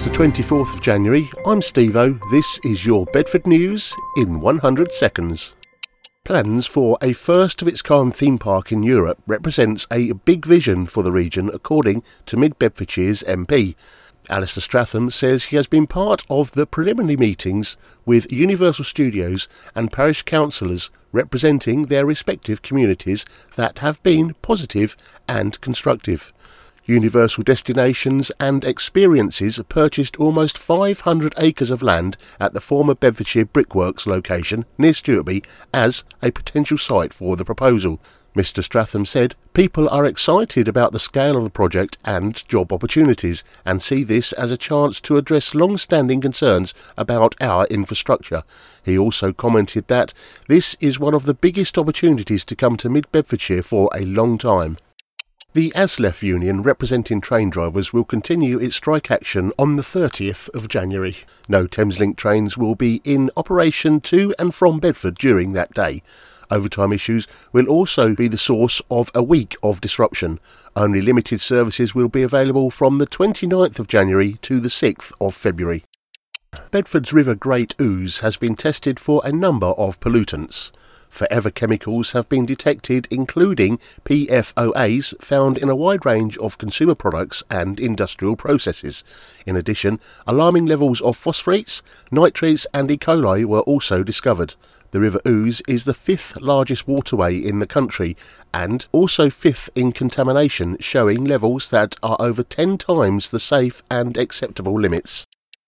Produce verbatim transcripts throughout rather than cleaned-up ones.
It's the twenty-fourth of January, I'm Steve-O, this is your Bedford News in one hundred seconds. Plans for a first-of-its-kind theme park in Europe represents a big vision for the region, according to Mid Bedfordshire's M P. Alistair Stratham says he has been part of the preliminary meetings with Universal Studios and parish councillors representing their respective communities that have been positive and constructive. Universal Destinations and Experiences purchased almost five hundred acres of land at the former Bedfordshire Brickworks location near Stuartby as a potential site for the proposal. Mister Stratham said, "People are excited about the scale of the project and job opportunities and see this as a chance to address long-standing concerns about our infrastructure." He also commented that this is one of the biggest opportunities to come to Mid Bedfordshire for a long time. The ASLEF union representing train drivers will continue its strike action on the thirtieth of January. No Thameslink trains will be in operation to and from Bedford during that day. Overtime issues will also be the source of a week of disruption. Only limited services will be available from the twenty-ninth of January to the sixth of February. Bedford's River Great Ouse has been tested for a number of pollutants. Forever chemicals have been detected, including P F O As found in a wide range of consumer products and industrial processes. In addition, alarming levels of phosphorates, nitrates and E. coli were also discovered. The River Ouse is the fifth largest waterway in the country and also fifth in contamination, showing levels that are over ten times the safe and acceptable limits.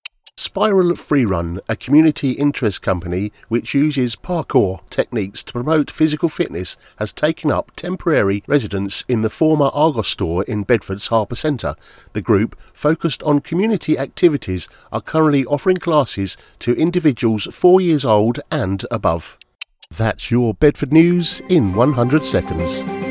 Spiral Freerun, a community interest company which uses parkour techniques to promote physical fitness, has taken up temporary residence in the former Argos store in Bedford's Harper Centre. The group, focused on community activities, are currently offering classes to individuals four years old and above. That's your Bedford News in one hundred seconds.